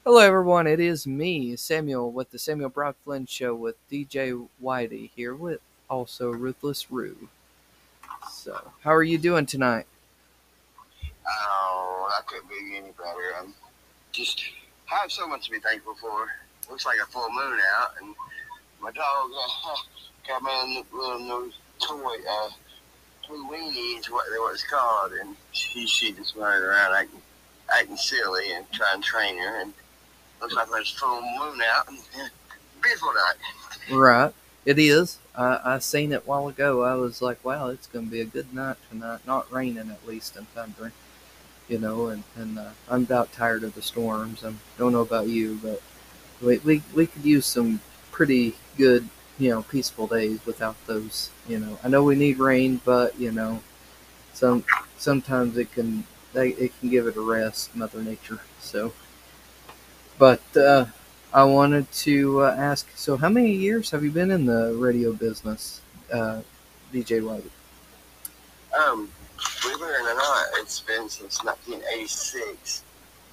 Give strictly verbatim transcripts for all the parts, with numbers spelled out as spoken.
Hello, everyone. It is me, Samuel, with the Samuel Brock Flynn Show with D J Whitey here with also Ruthless Rue. So, how are you doing tonight? Oh, that couldn't be any better. I'm just have so much to be thankful for. Looks like a full moon out, and my dog uh, got me a little new toy, uh, toy weenie is what, what it's called, and she she just running around acting acting silly and trying to train her, and looks like there's full moon out, and uh, beautiful night. Right. It is. I, I seen it a while ago. I was like, wow, it's going to be a good night tonight. Not raining, at least, and thundering. You know, and, and uh, I'm about tired of the storms. I don't know about you, but we, we, we could use some pretty good, you know, peaceful days without those. You know, I know we need rain, but, you know, some sometimes it can they, it can give it a rest, Mother Nature. So, but uh, I wanted to uh, ask. So, how many years have you been in the radio business, uh, D J White? Um, Believe it or not, it's been since nineteen eighty-six.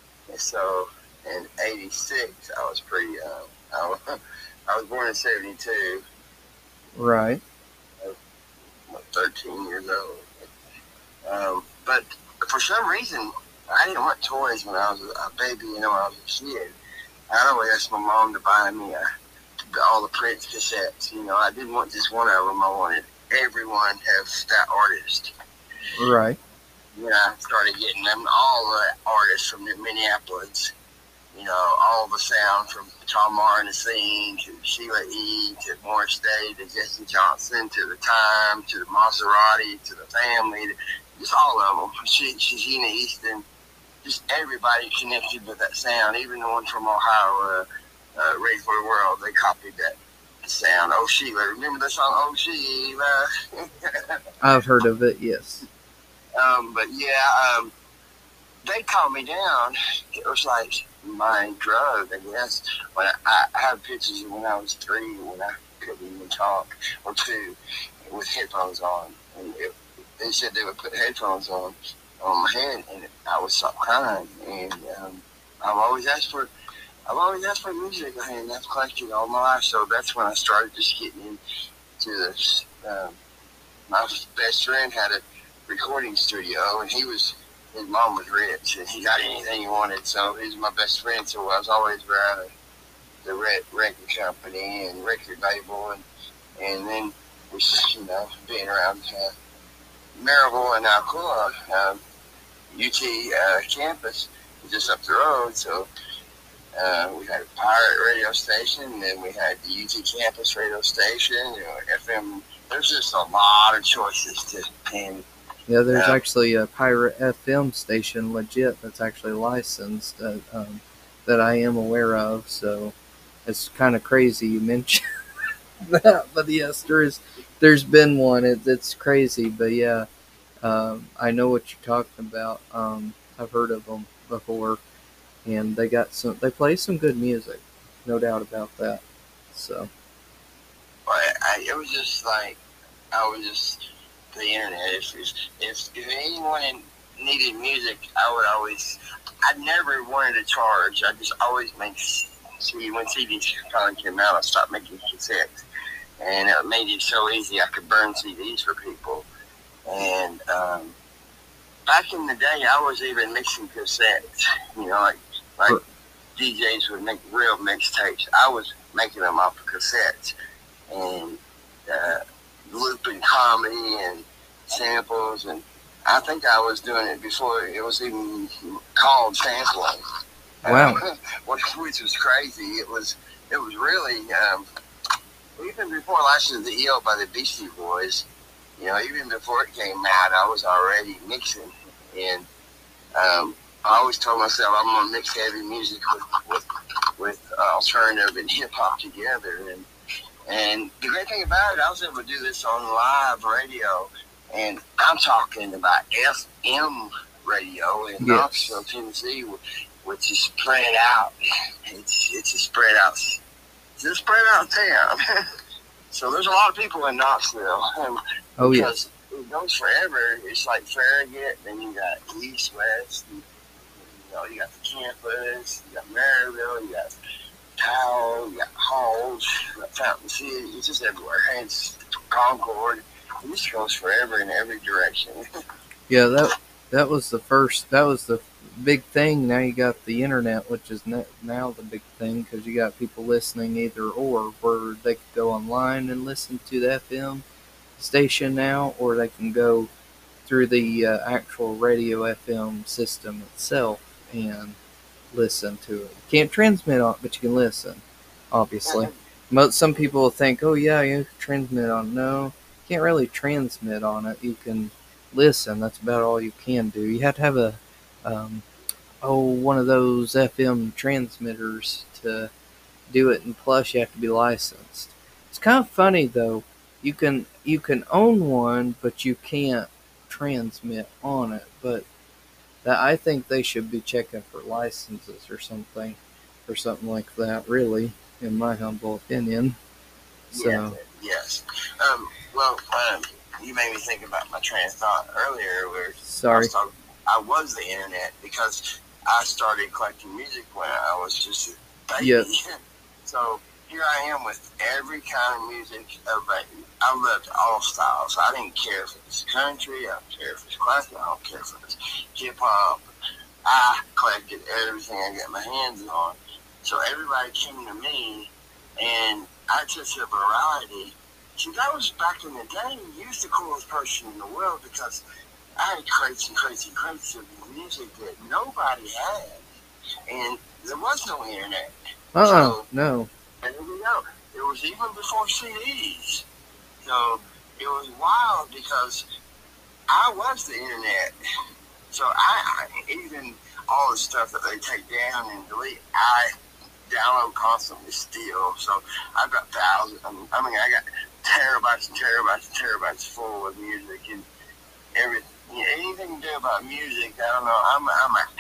So in eighty-six, I was pretty young. I was, I was born in seventy-two. Right. I was thirteen years old. Um, but for some reason, I didn't want toys when I was a baby, you know, when I was a kid. I always asked my mom to buy me uh, all the Prince cassettes. You know, I didn't want just one of them. I wanted everyone to have that artist. Right. Yeah, I started getting them, all the artists from Minneapolis. You know, all the sound from Tom Martin to Sheila E. to Morris Day to Jesse Johnson to the Time to the Maserati to the Family, just all of them. She, Shagina Easton, just everybody connected with that sound, even the one from Ohio, uh, uh, Ready for the World, they copied that sound. Oh Sheila, remember the song Oh Sheila? I've heard of it. Yes. um, but yeah, um, they calmed me down. It was like my drug, I guess. When I, I have pictures of when I was three, when I couldn't even talk, or two, with headphones on. And it, they said they would put headphones on on my head, and I would stop crying. And um, I've always asked for, I've always asked for music, and I've collected all my life. So that's when I started just getting into this. Um, my best friend had a recording studio, and he was his mom was rich, and he got anything he wanted. So he was my best friend. So I was always around the record company and record label, and and then we, you know, being around uh, Maryville and Alcoa, um, U T uh, campus, just up the road. So uh, we had a pirate radio station, and then we had the U T campus radio station. You know, F M. There's just a lot of choices to and. Yeah, there's uh, actually a pirate F M station, legit, that's actually licensed that, um, that I am aware of. So it's kind of crazy you mentioned that, but yes, there is. There's been one. It, it's crazy, but yeah, um, I know what you're talking about. Um, I've heard of them before, and they got some. They play some good music, no doubt about that. So, I, I, it was just like I was just the internet. If if, if anyone needed music, I would always. I never wanted to charge. I just always make. See, when C Ds finally came out, I stopped making cassettes, and it made it so easy. I could burn C Ds for people, and um, back in the day, I was even mixing cassettes. You know, like like D Js would make real mixtapes. I was making them off of cassettes, and uh, looping comedy and samples, and I think I was doing it before it was even called sampling. wow, uh, which was crazy. It was it was really um, even before Lashes of the Eel by the Beastie Boys. You know, even before it came out, I was already mixing, and um, I always told myself I'm gonna mix heavy music with with, with uh, alternative and hip hop together, and. And the great thing about it, I was able to do this on live radio, and I'm talking about F M radio in yes. Knoxville, Tennessee, which is spread out. It's it's a spread out, it's a spread out town. So there's a lot of people in Knoxville. Um, oh because yes, it goes forever. It's like Farragut, then you got East, West, and You know, you got the campus, you got Maryville, you got Powell, you got Halls, you got Fountain City. It's just everywhere. And it's Concord. It just goes forever in every direction. Yeah, that that was the first. That was the big thing. Now you got the internet, which is now the big thing because you got people listening either or, where they could go online and listen to the F M station now, or they can go through the uh, actual radio F M system itself and listen to it. You can't transmit on it, but you can listen, obviously. Most, some people will think, oh, yeah, you can transmit on it. No, you can't really transmit on it. You can listen. That's about all you can do. You have to have a, um, oh, one of those F M transmitters to do it, and plus you have to be licensed. It's kind of funny, though. You can you can own one, but you can't transmit on it. But that, I think they should be checking for licenses or something, or something like that. Really, in my humble opinion. So yes, yes. Um, well, um, you made me think about my train of thought earlier. Where sorry, I was, talking, I was the internet because I started collecting music when I was just a baby. Yep. So here I am with every kind of music. Baby. I loved all styles. I didn't care if it was country. I don't care if it's classical. I don't care if it was hip hop. I collected everything I got my hands on. So everybody came to me, and I took a variety. See, that was back in the day. You was the coolest person in the world because I had crates and crates and crates of music that nobody had, and there was no internet. Uh-uh, so, no. And there we go. It was even before C Ds. So it was wild because I was the internet. So I, I even all the stuff that they take down and delete, I download constantly still. So I've got thousands. I mean, I got terabytes and terabytes and terabytes full of music and everything. Yeah, anything to do about music, I don't know. I'm I'm an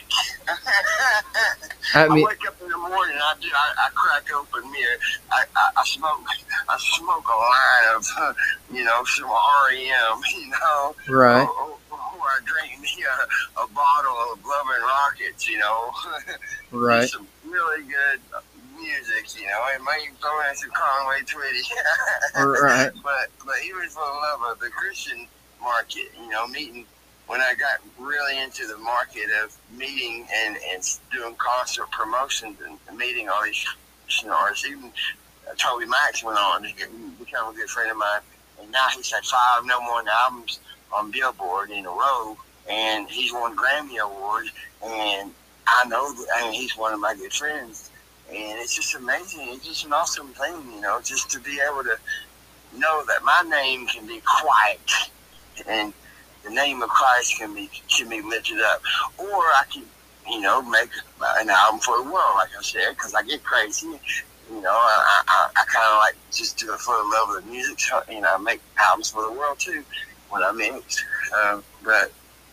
addict. I, mean, I wake up in the morning. I do. I, I crack open me. I, I I smoke. I smoke a line of, uh, you know, some R E M. You know, right. Or, or, or I drink me a, a bottle of Blubberin' Rockets. You know, right. Some really good music. You know, and maybe throw in some Conway Twitty. Right. But but even for the love of the Christian market, you know, meeting when I got really into the market of meeting and, and doing concert promotions and meeting all these, you know, artists. Even uh, Toby Max went on to get, become a good friend of mine, and now he's had five number one albums on Billboard in a row, and he's won Grammy Awards, and I know that, I mean, he's one of my good friends, and it's just amazing. It's just an awesome thing, you know, just to be able to know that my name can be quiet and the name of Christ can be can be lifted up, or I can, you know, make an album for the world, like I said, because I get crazy. You know, I I, I kind of like just do it for the love of the music. So, you know, I make albums for the world too when I mix. Um, but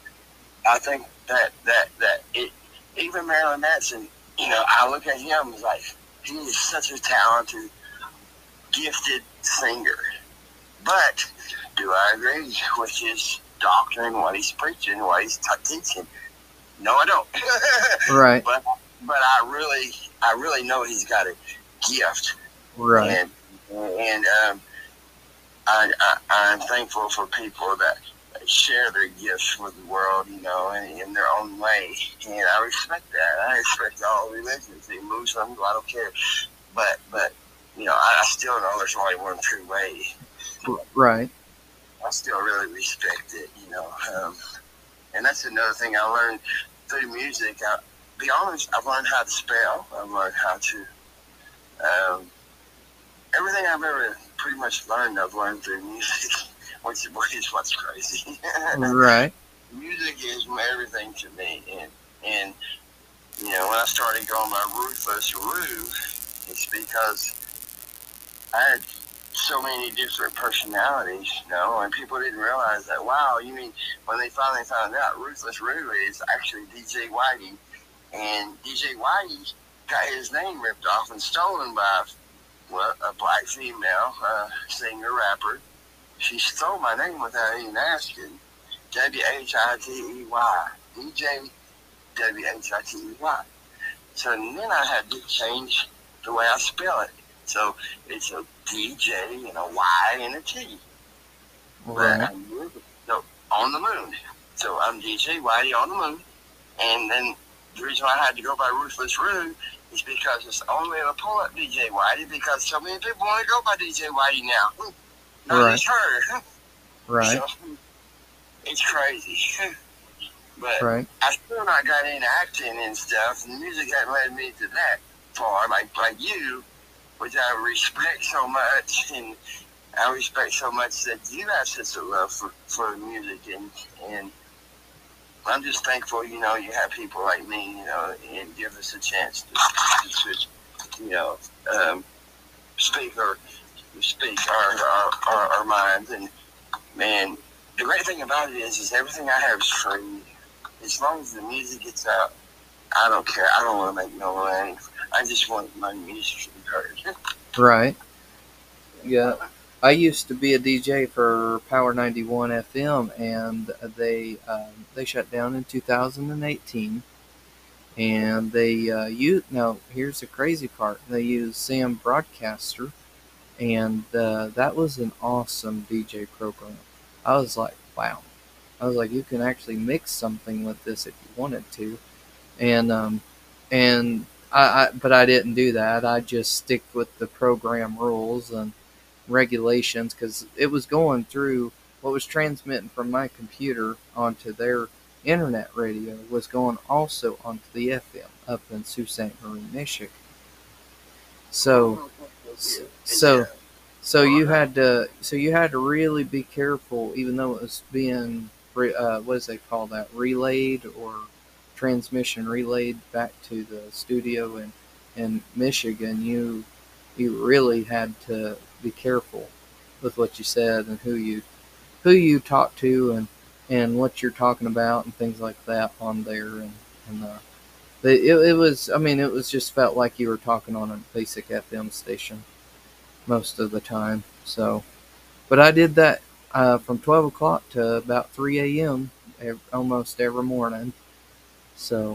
I think that that that it even Marilyn Manson, you know, I look at him as like he is such a talented, gifted singer, but do I agree with his doctrine, what he's preaching, what he's t- teaching? No, I don't. Right. But but I really I really know he's got a gift. Right. And and um, I, I I'm thankful for people that share their gifts with the world, you know, in, in their own way. And I respect that. I respect all religions. They Muslims, I don't care. But but you know, I, I still know there's only one true way. Right. I still really respect it, you know. Um, and that's another thing I learned through music. I, be honest, I've learned how to spell. I've learned how to. Um, everything I've ever pretty much learned, I've learned through music, which is what's crazy. Right. Music is everything to me, and and you know, when I started going by Ruthless Rue, it's because I had so many different personalities, you know, and people didn't realize that. Wow, you mean when they finally found out Ruthless Rue is actually D J Whitey, and D J Whitey got his name ripped off and stolen by well, a black female uh, singer rapper. She stole my name without even asking. W H I T E Y. D J W H I T E Y. So then I had to change the way I spell it. So it's a D J and a Y and a T. Right. But I'm so, on the moon. So I'm D J Whitey on the moon. And then the reason why I had to go by Ruthless Rue is because it's only a pull up D J Whitey, because so many people want to go by D J Whitey now. Not Right. just her. Right. So, it's crazy. But Right. I still not got into acting and stuff, and music hadn't led me to that far, like like you, which I respect so much, and I respect so much that you have such a love for, for music, and and I'm just thankful, you know, you have people like me, you know, and give us a chance to, to you know, um, speak or speak our, our, our, our minds. And man, the great thing about it is, is everything I have is free. As long as the music gets out, I don't care. I don't want to make no money. I just want my music to be heard. Right. Yeah. I used to be a D J for Power ninety-one F M, and they um, they shut down in two thousand eighteen. And they uh, use now. Here's the crazy part: they used Sam Broadcaster, and uh, that was an awesome D J program. I was like, wow. I was like, you can actually mix something with this if you wanted to, and um, and I, I but I didn't do that. I just stick with the program rules and regulations, because it was going through what was transmitting from my computer onto their internet radio was going also onto the F M up in Sault Ste. Marie, Michigan. So so so you had to so you had to really be careful, even though it was being uh, what does they call that, relayed or transmission relayed back to the studio in in Michigan. You you really had to be careful with what you said and who you who you talk to, and and what you're talking about and things like that on there. And and uh, it, it was, I mean, it was just felt like you were talking on a basic F M station most of the time. So, but I did that uh, from twelve o'clock to about three a m ev- almost every morning. So,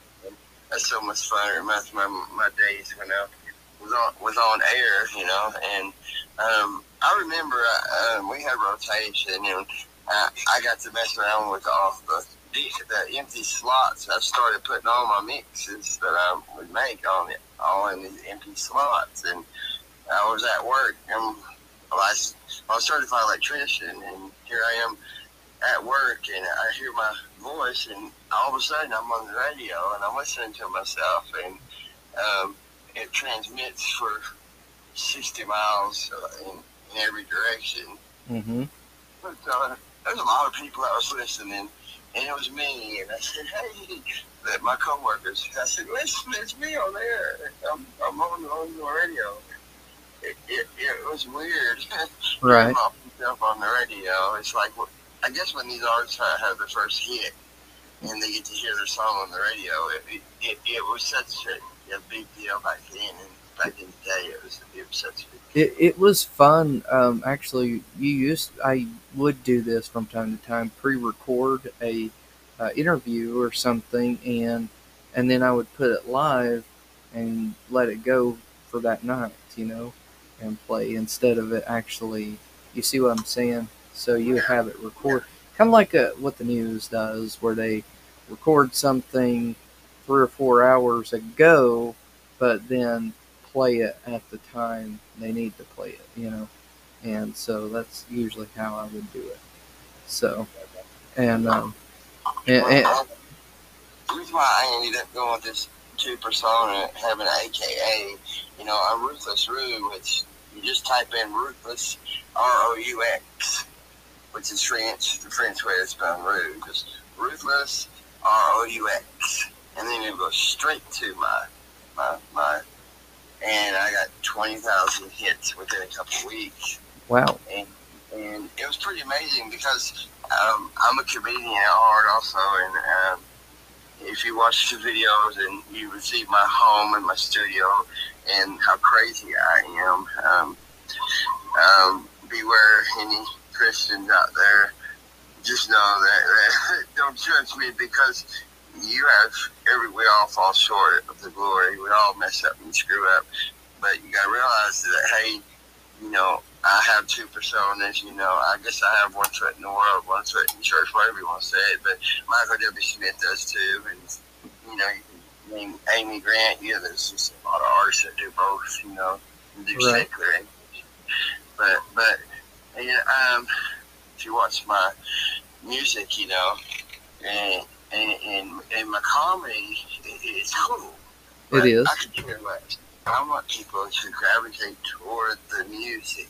That's so much fun. It reminds me of my, my days when I was on was on air, you know. And um, I remember uh, um, we had rotation, and uh, I got to mess around with all the the empty slots. I started putting all my mixes that I would make on it, all in these empty slots. And I was at work, and well, I, I was a certified electrician, and here I am at work, and I hear my voice, and all of a sudden I'm on the radio, and I'm listening to myself, and um, it transmits for sixty miles uh, in, in every direction. mm-hmm. But uh, there's a lot of people that was listening, and it was me, and I said, hey, that my coworkers, I said, listen, it's me on there. I'm, I'm on, on the radio. It, it, it was weird. Right. Myself on the radio. It's like, I guess when these artists have their first hit and they get to hear their song on the radio, it it, it was such a, a big deal back then. And back in the day, it was, it was such a big deal. It, it was fun. Um, actually, you used I would do this from time to time, pre-record a uh, interview or something, and and then I would put it live and let it go for that night, you know, and play instead of it actually. You see what I'm saying? So you have it record, kind of like a, what the news does, where they record something three or four hours ago, but then play it at the time they need to play it, you know. And so that's usually how I would do it. So, and um, and, and The reason why I ended up going with this two persona, having an A K A, you know, I'm Ruthless Rue, which you just type in Ruthless, R O U X, which is French, the French way to spell Rue, just Ruthless, R O U X, and then it goes straight to my, my, my, and I got twenty thousand hits within a couple of weeks. Wow. And, and it was pretty amazing because um, I'm a comedian at heart also, and um, if you watch the videos and you would see my home and my studio and how crazy I am, um, um, beware any Christians out there. Just know that, that don't judge me, because you have every. We all fall short of the glory. We all mess up and screw up. But you got to realize that, hey, you know, I have two personas. You know, I guess I have one foot in the world, one foot in church, whatever you want to say it. But Michael W. Smith does too, and you know, you can name Amy Grant. Yeah, there's just a lot of artists that do both. You know, and do Right. secular. But but yeah, um, if you watch my music, you know, and and and, and my comedy, it, it's cool. It But is. I could care less. I want people to gravitate toward the music,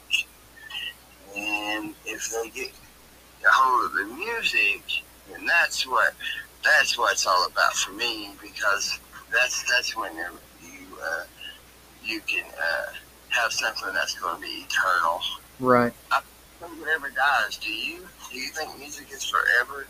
and if they get a hold of the music, then that's what that's what it's all about for me, because that's that's when you uh, you can uh, have something that's going to be eternal. Right. I don't think it ever dies. Do you? Do you think music is forever?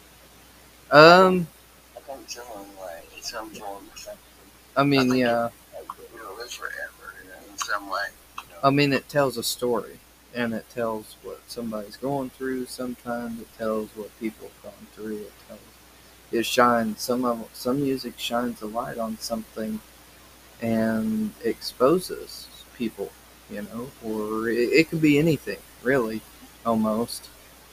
Um, I think so. Anyway, in some form. I mean, I think yeah. It will live forever, you know, in some way. You know? I mean, it tells a story, and it tells what somebody's going through. Sometimes it tells what people have gone through. It tells, it shines. Some of some music shines a light on something, and exposes people. You know, or it, it could be anything, really, almost.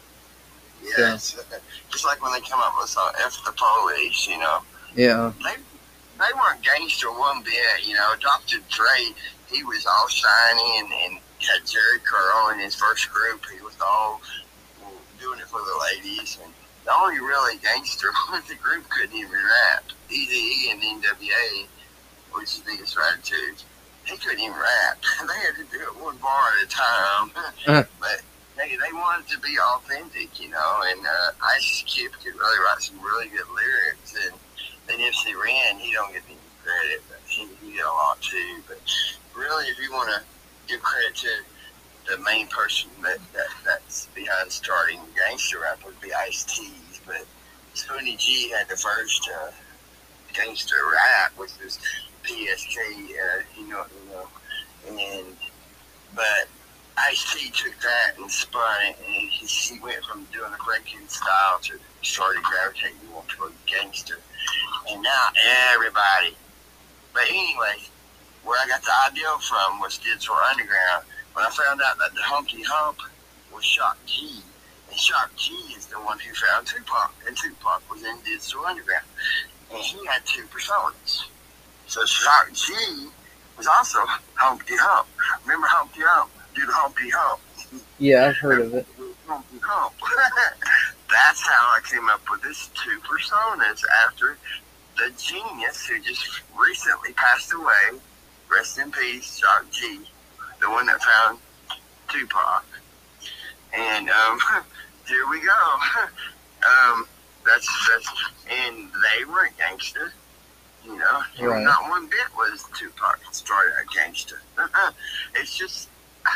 Yeah, it's, uh, just like when they come up with uh, F the Police, you know. Yeah. They they weren't gangster one bit, you know. Doctor Dre, he was all shiny and, and had Jerry Curl in his first group. He was all doing it for the ladies. And the only really gangster was the group couldn't even rap. Eazy-E and N W A, which is the biggest attitude, he couldn't even rap. They had to do it one bar at a time. Uh. But they, they wanted to be authentic, you know. And uh, Ice Cube could really write some really good lyrics. And then Nipsey Ren, he don't get any credit, but he, he did a lot too. But really, if you want to give credit to the main person that, that that's behind starting gangster rap, would be Ice-T. But Spoonie G had the first uh, gangster rap, which was P S K, uh, you know, you know, and but Ice-T took that and spun it, and he, he went from doing the breaking style to started gravitating more toward gangster, and now everybody. But anyway, where I got the idea from was Digital Underground. When I found out that the Humpty Hump was Shock G, and Shock G is the one who found Tupac, and Tupac was in Digital Underground, and he had two personas. So Shock G was also Humpty Hump. Remember Humpty Hump? Do the Humpty Hump. Yeah, I've heard of it. Humpty Hump. That's how I came up with this two personas after the genius who just recently passed away. Rest in peace, Shock G, the one that found Tupac. And um, here we go. um, that's that's and they weren't gangster. You know, right. Not one bit was Tupac started a gangster. It's just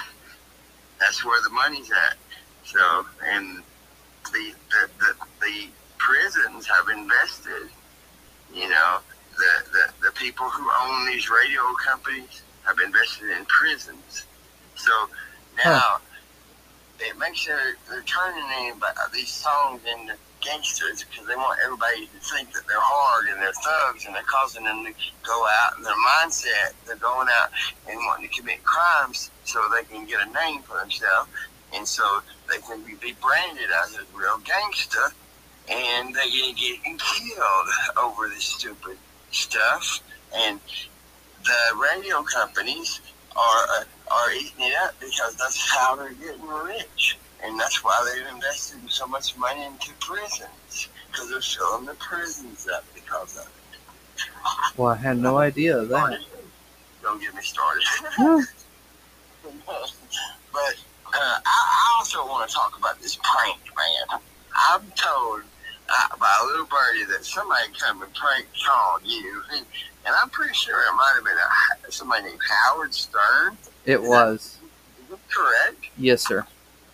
that's where the money's at. So, and the the, the the prisons have invested. You know, the, the the people who own these radio companies have invested in prisons. So now huh. it makes it they're turning anybody, these songs into gangsters because they want everybody to think that they're hard and they're thugs, and they're causing them to go out in their mindset. They're going out and wanting to commit crimes so they can get a name for themselves, and so they can be, be branded as a real gangster, and they're getting killed over this stupid stuff. And the radio companies are uh, are eating it up because that's how they're getting rich. And that's why they've invested so much money into prisons, because they're filling the prisons up because of it. Well, I had no idea of that. Don't get me started. But uh, I, I also want to talk about this prank, man. I'm told uh, by a little birdie that somebody come and prank called you, and, and I'm pretty sure it might have been a, somebody named Howard Stern. It is was. That, is that correct? Yes, sir.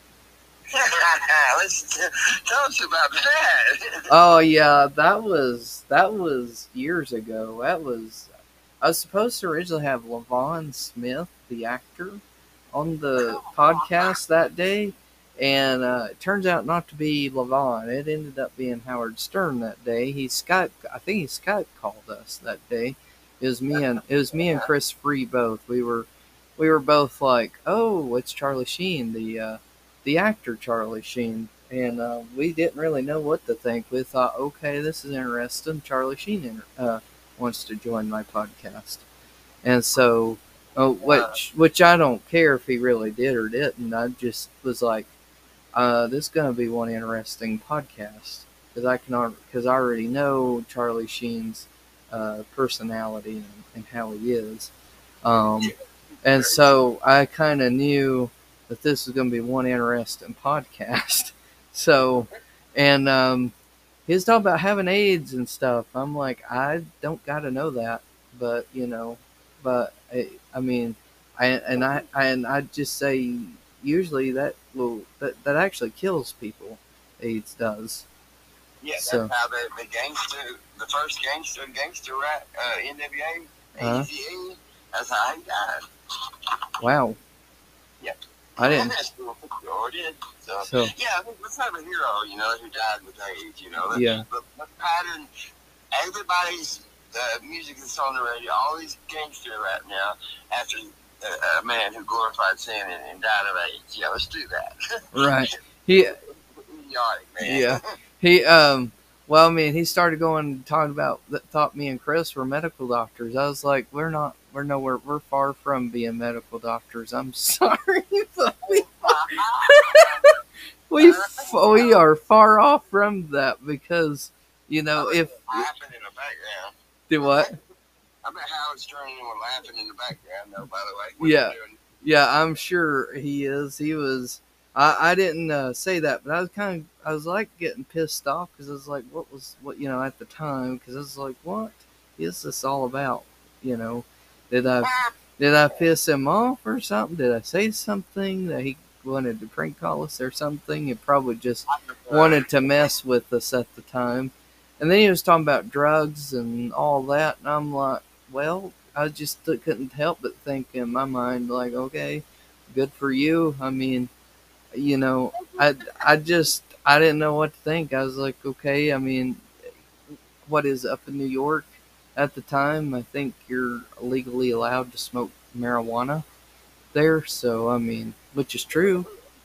Let's tell us about that. Oh yeah, that was that was years ago. That was I was supposed to originally have Levon Smith, the actor, on the podcast that day, And uh, it turns out not to be Levon. It ended up being Howard Stern that day. He Skype, I think he Skype called us that day. It was me and it was me and Chris Free both. We were we were both like, oh, it's Charlie Sheen, the uh, the actor Charlie Sheen, and uh, we didn't really know what to think. We thought, okay, this is interesting. Charlie Sheen uh, wants to join my podcast, and so. Oh, which which I don't care if he really did or didn't. I just was like, uh, this is going to be one interesting podcast because I can because I already know Charlie Sheen's uh, personality and, and how he is, um, and so I kind of knew that this was going to be one interesting podcast. So, and um, he was talking about having AIDS and stuff. I'm like, I don't got to know that, but you know, but I, I mean, I and I and I just say usually that will that, that actually kills people. AIDS does. Yeah, that's So, how the, the gangster, the first gangster, gangster rap, uh, N W A, uh, Eazy-E, that's how he died. wow. Yeah. I didn't. Sure did. So, So, yeah, let's have a hero, you know, who died with AIDS, you know. The, yeah. the, the pattern, everybody's uh, music that's on the radio, all these gangster rap now, after a, a man who glorified sin and, and died of AIDS. Yeah, let's do that. Right. He. Idiotic, man. Yeah. He. Um. Well, I mean, he started going talking about that. Thought me and Chris were medical doctors. I was like, we're not. We're nowhere. We're far from being medical doctors. I'm sorry, but we we we are far off from that because you know if laughing in the background. Do what? I bet Howard's turning and laughing in the background, though. By the way, what yeah, yeah, I'm sure he is. He was. I, I didn't uh, say that, but I was kind of, I was like getting pissed off because I was like, what was, what, you know, at the time, because I was like, what is this all about? You know, did I, did I piss him off or something? Did I say something that he wanted to prank call us or something? He probably just wanted to mess with us at the time. And then he was talking about drugs and all that, and I'm like, well, I just couldn't help but think in my mind, like, okay, good for you. I mean, you know, I I just I didn't know what to think. I was like, okay, I mean, what is up in New York at the time? I think you're legally allowed to smoke marijuana there. So I mean, which is true.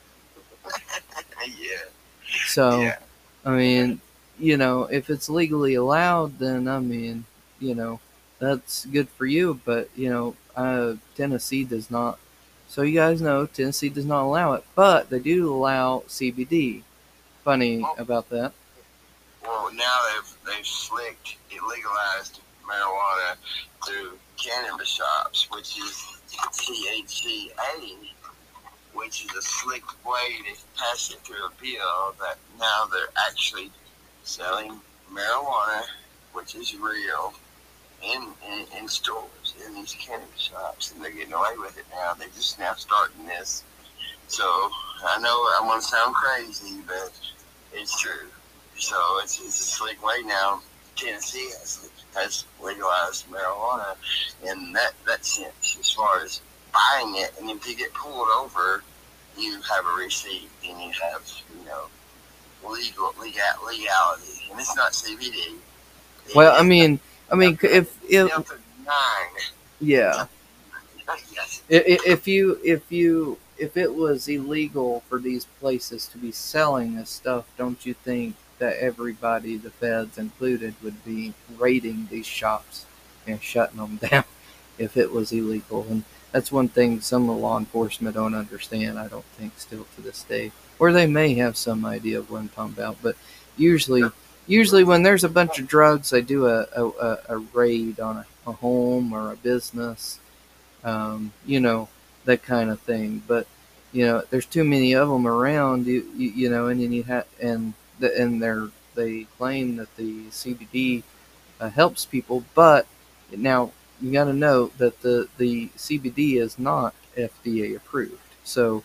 yeah. So yeah. I mean, you know, if it's legally allowed, then I mean, you know, that's good for you. But you know, uh, Tennessee does not. So you guys know Tennessee does not allow it, but they do allow C B D. Funny well, about that. Well, now they've they've slicked it legalized marijuana through cannabis shops, which is T H C A, which is a slick way to pass it through a bill that now they're actually selling marijuana, which is real, in, in, in stores, in these cannabis shops, and they're getting away with it now. They're just now starting this. So I know I'm going to sound crazy, but it's true. So it's, it's a slick way now. Tennessee has, has legalized marijuana in that, that sense, as far as buying it, and if you get pulled over, you have a receipt and you have, you know, legal legal legality, and it's not C B D. Well, I mean, I mean, if if nine, yeah, yes. if, if you if you if it was illegal for these places to be selling this stuff, don't you think that everybody, the feds included, would be raiding these shops and shutting them down if it was illegal? And that's one thing some of the law enforcement don't understand, I don't think, still to this day. Or they may have some idea of what I'm talking about, but usually, usually when there's a bunch of drugs, they do a a, a raid on a, a home or a business, um, you know, that kind of thing. But you know, there's too many of them around, you you, you know, and then you have and the, and they're they claim that the C B D uh, helps people, but now you got to note that the the C B D is not F D A approved, so.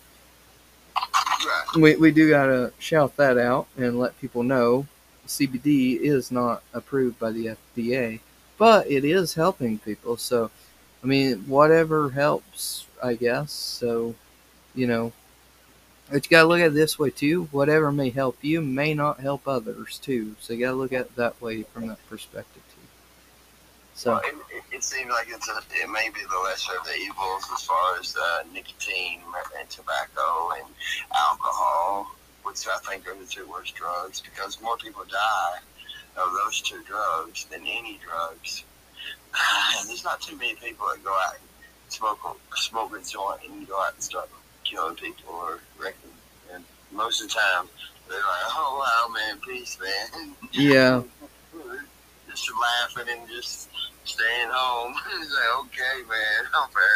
We, we do got to shout that out and let people know C B D is not approved by the F D A, but it is helping people. So, I mean, whatever helps, I guess. So, you know, But you gotta look at it this way too. Whatever may help you may not help others too. So you gotta look at it that way from that perspective too. So well, it, it, it seems like it's a, it may be the lesser of the evils as far as uh, nicotine and tobacco and alcohol, which I think are the two worst drugs, because more people die of those two drugs than any drugs. And there's not too many people that go out and smoke a, smoke a joint and go out and start killing people or wrecking. And most of the time, they're like, "Oh wow, man, peace, man." yeah, Just laughing and just staying home. It's like, okay, man,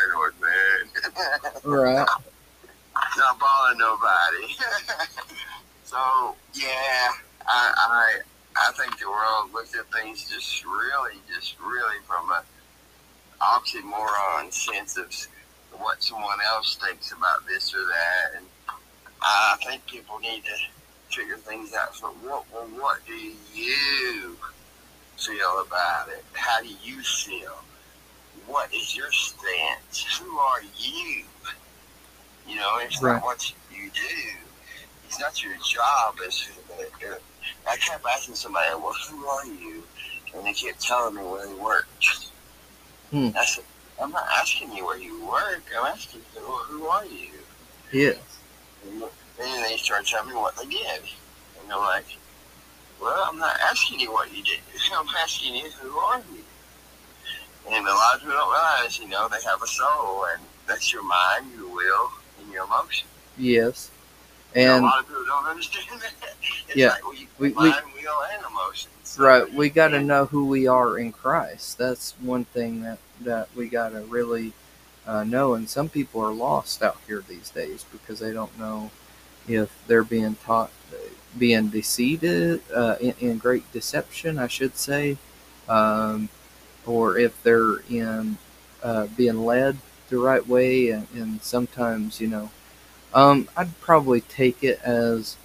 I'm paranoid, man. right. Not bothering nobody. So yeah, I, I I think the world looks at things just really, just really from a oxymoron sense of what someone else thinks about this or that, and I think people need to figure things out. So what, well, what do you feel about it? How do you feel? What is your stance? Who are you? You know, it's Right. not what you do. It's not your job. As uh, I kept asking somebody, "Well, who are you?" And they kept telling me where they worked. Hmm. I said, "I'm not asking you where you work. I'm asking you, well, who are you?" Yes. And then they start telling me what they did. And I'm like, "Well, I'm not asking you what you did. I'm asking you, who are you?" And a lot of people don't realize, you know, they have a soul, and that's your mind, your will, and your emotion. Yes. You know, a And lot of people don't understand that. It's yeah, like, well, you we, got we mind, will, and emotions. So, right. We got to yeah. know who we are in Christ. That's one thing that that we got to really uh, know. And some people are lost out here these days because they don't know if they're being taught, being deceived uh, in, in great deception, I should say, um, or if they're in uh, being led the right way. And, and sometimes, you know, um, I'd probably take it as,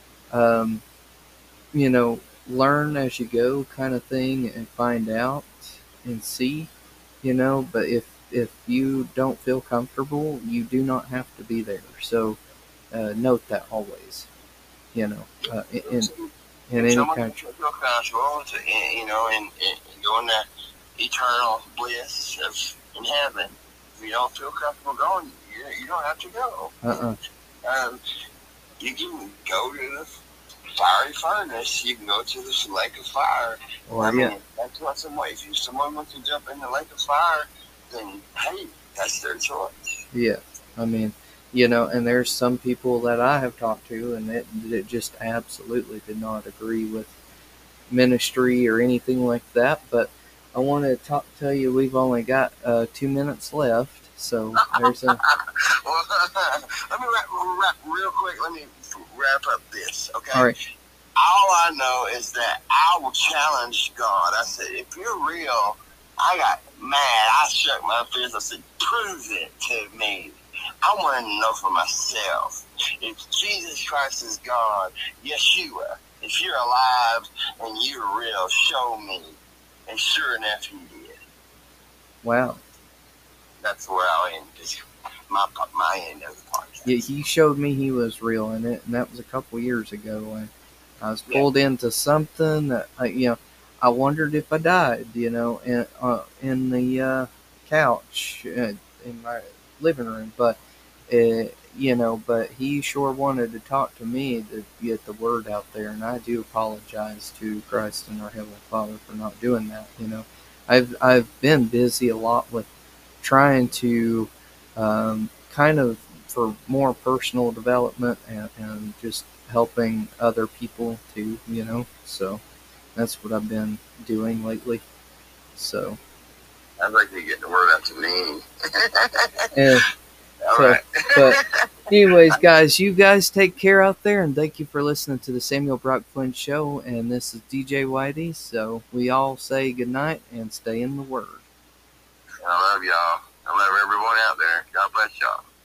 um, you know, learn as you go kind of thing and find out and see, you know. But if if you don't feel comfortable, you do not have to be there. So uh, note that always, you know, uh, in in If any someone doesn't country. feel comfortable, to, you know, and, and going to eternal bliss of in heaven, if you don't feel comfortable going, you, you don't have to go. Uh-uh. Um, you can go to the fiery furnace. You can go to the lake of fire. Or I mean, yeah, that's what some way. If someone wants to jump in the lake of fire, then hey, that's their choice. yeah. I mean, you know, and there's some people that I have talked to, and it, it just absolutely did not agree with ministry or anything like that. But I want to talk tell you we've only got uh, two minutes left, so there's a Well, let me wrap, wrap real quick. Let me wrap up this, okay? all right. All I know is that I will challenge God. I said, if you're real, I got mad. I shook my fist. I said, prove it to me. I want to know for myself. If Jesus Christ is God, Yeshua, if you're alive and you're real, show me. And sure enough, he did. Wow. That's where I'll end this, my, my end of the podcast. Yeah, he showed me he was real in it, and that was a couple years ago. And I was Yeah. pulled into something that I, you know, I wondered if I died, you know, in uh, in the uh, couch uh, in my living room, but uh, you know, but he sure wanted to talk to me to get the word out there, and I do apologize to Christ and our Heavenly Father for not doing that. You know, I've I've been busy a lot with trying to um, kind of for more personal development and, and just helping other people too, you know. So that's what I've been doing lately. So I'd like to get the word out to me. and All so, right. but anyways, guys, you guys take care out there, and thank you for listening to the Samuel Brock Flynn Show. And this is D J Whitey. So we all say good night and stay in the Word. I love y'all. I love everyone out there. God bless y'all.